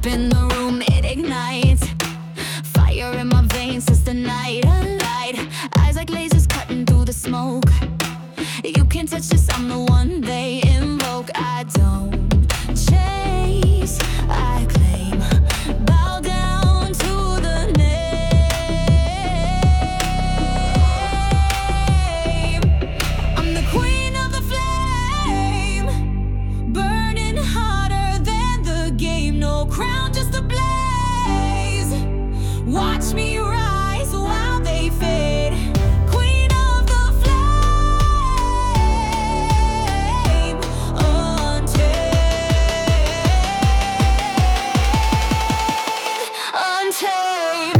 in the room, it ignites. Fire in my veins since the night. A light, eyes like lasers cutting through the smoke. You can't touch this, I'm the one they invoke. I don't chase, I claim. Bow down to the name. I'm the queen of the flame, burning hotter than the game. No crown, just a blaze. Watch me rise while they fade. Queen of the flame, untamed.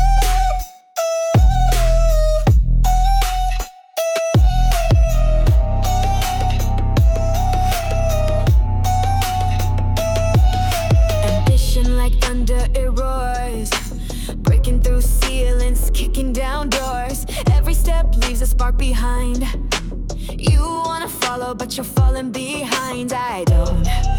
Ambition like thunder, it roars, breaking through ceilings, kicking down doors. Every step leaves a spark behind. You wanna follow, but you're falling behind. I don't